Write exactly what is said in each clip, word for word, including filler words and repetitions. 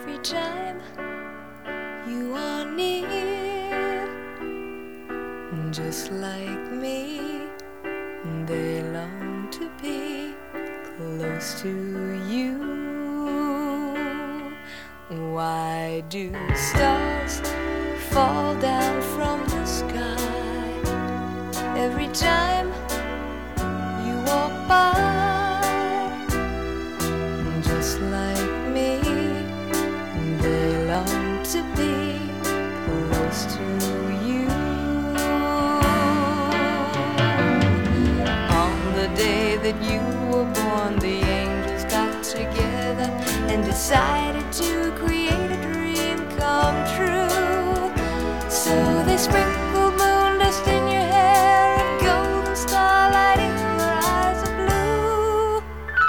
every time you are near. Just like me, they long to be close to you. Why do stars fall down from the sky every time you walk by? Just like me, they long to be close to you. On the day that you were born, the angels got together and decided to create a dream come true. So they sprinkled moon dust in your hair and golden starlight in your eyes of blue.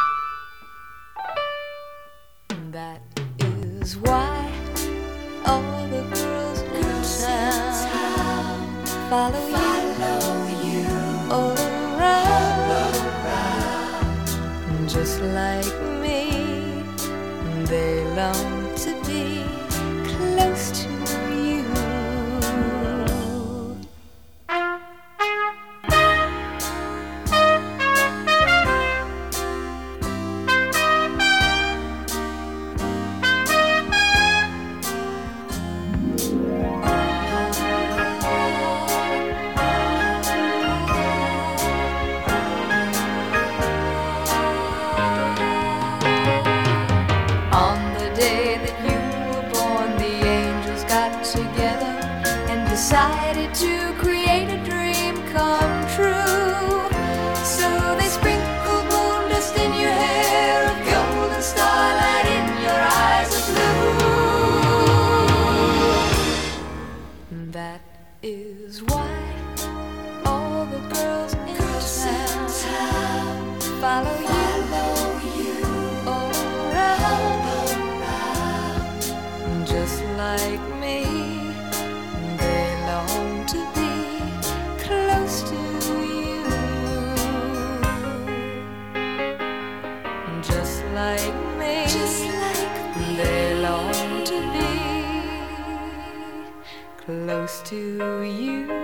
That is why all the girls in town follow you all around. Just like me, they long to be close to you. On the day that you were born, the angels got together and decided to create a dream come true. So they sprinkled moon dust in your hair, of golden starlight in your eyes of blue. That is why all the girls in town follow you all around. Just like me, they long to be close to you. Just like me, Just like me. They long to be close to you.